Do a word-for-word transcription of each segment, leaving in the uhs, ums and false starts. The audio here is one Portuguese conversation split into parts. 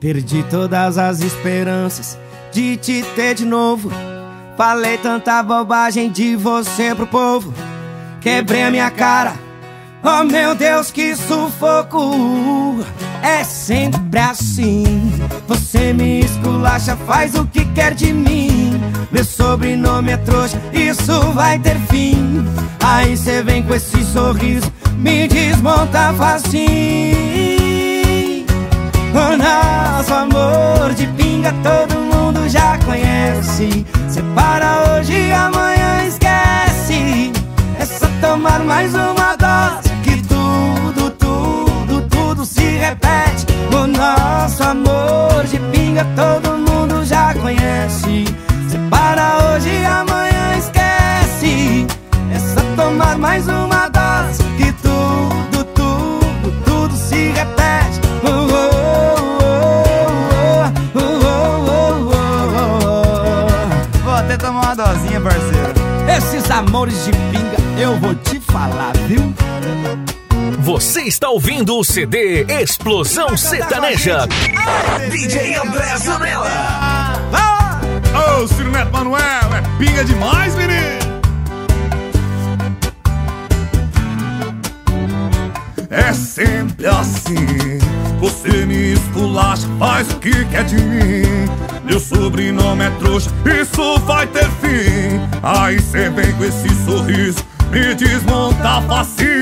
Perdi todas as esperanças de te ter de novo. Falei tanta bobagem de você pro povo. Quebrei a minha cara, oh meu Deus, que sufoco. É sempre assim, você me esculacha, faz o que quer de mim. Meu sobrenome é trouxa, isso vai ter fim. Aí cê vem com esse sorriso, me desmonta facinho. O nosso amor de pinga todo mundo já conhece. Separa hoje e amanhã esquece. É só tomar mais uma dose que tudo, tudo, tudo se repete. O nosso amor de pinga todo mundo já conhece. Separa hoje e amanhã esquece. É só tomar mais uma dose que tudo, tudo, tudo se repete. Oh, oh, oh, oh, oh, oh, oh. Vou até tomar uma dosinha, parceiro. Esses amores de pinga eu vou te falar, viu? Você está ouvindo o C D Explosão Sertaneja. D J André Zanella. Ô, Ciro Neto Manuel, é pinga demais, menino. É sempre assim, você me esculacha, faz o que quer de mim. Meu sobrenome é trouxa, isso vai ter fim. Aí cê vem com esse sorriso, me desmonta facinho.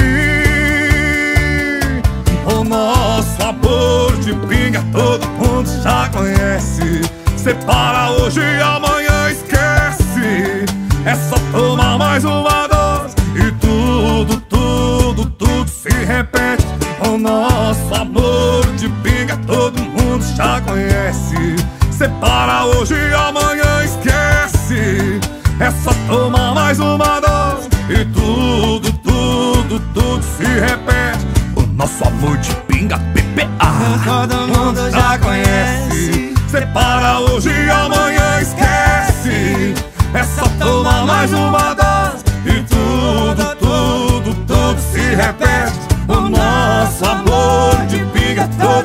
O nosso amor de pinga todo mundo já conhece. Separa hoje e amanhã esquece. É só tomar mais uma dose e tudo, tudo, tudo se repete. O nosso amor de pinga todo mundo já conhece. Separa hoje e amanhã esquece. É só tomar mais uma dose e tudo, tudo, tudo se repete. O nosso amor de pinga P P A todo mundo já conhece. Separa hoje e amanhã esquece. É só tomar mais uma dose e tudo, tudo, tudo se repete. O nosso amor de pinga todo